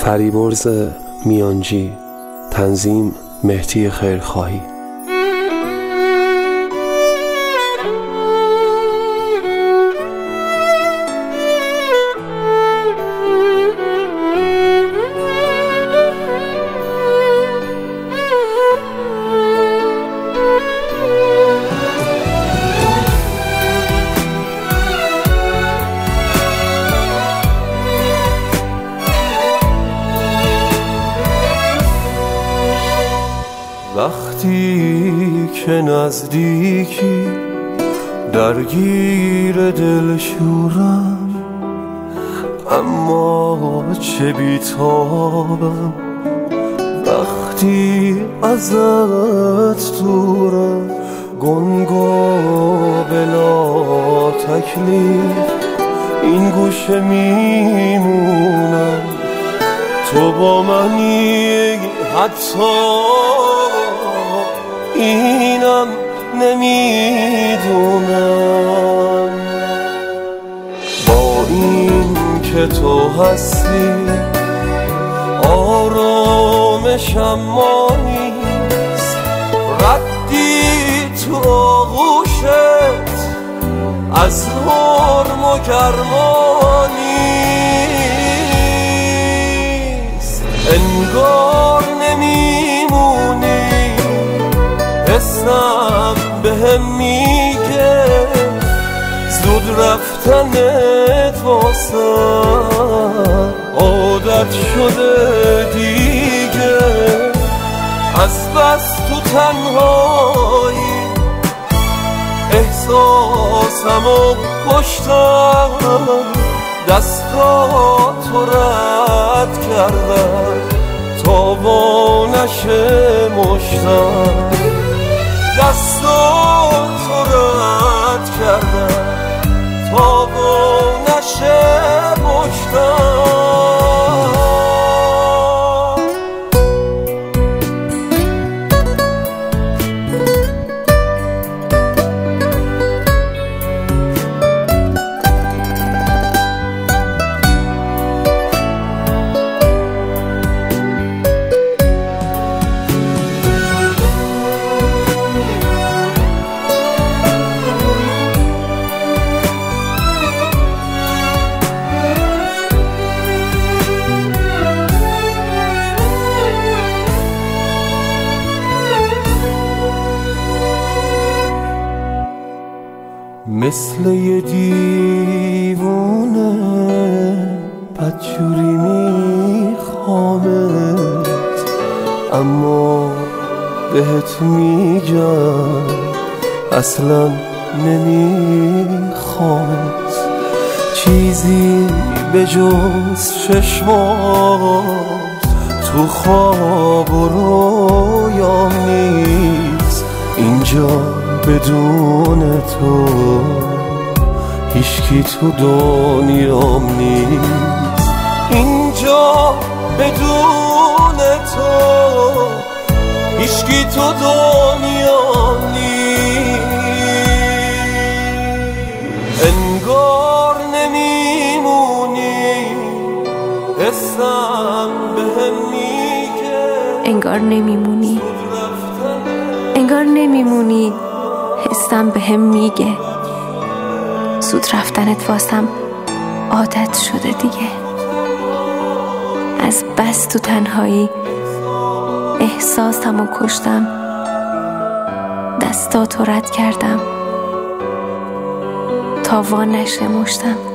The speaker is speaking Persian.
فریبرز میانجی، تنظیم مهدی خیرخواهی. وقتی که نزدیکی درگیر دلشورم، اما چه بیتابم وقتی ازت دورم. گنگا بلا تکلیف این گوشه میمونم، تو با منی حتی اینم نمیدونم. با این که تو هستی آرامشم ما نیست، ردی تو آغوشت از حرم و گرما نیست. انگار نمیمونی، حسم بهم میگه زود رفتنت واسم عادت شده دیگه. از بس تو تنهایی احساسمو کشتم، دستاتو رد کردم تا با نشه مشتم. دستاتو رد کردم تا با نشه مشتم. مثل یه دیوونه بدجوری میخوامت، اما بهت میگم اصلا نمیخوامت. چیزی به جز چشمات تو خواب و رویام نیست. اینجا بدون تو هیچکی تو دنیام نیست. اینجا بدون تو هیچکی تو دنیام نیست. انگار نمیمونی، حسم بهم میگه انگار نمیمونی، انگار نمیمونی، حسم بهم میگه زود رفتنت واسم عادت شده دیگه. از بس تو تنهایی احساسمو کشتم، دستاتو رد کردم تا وا نشه مشتم.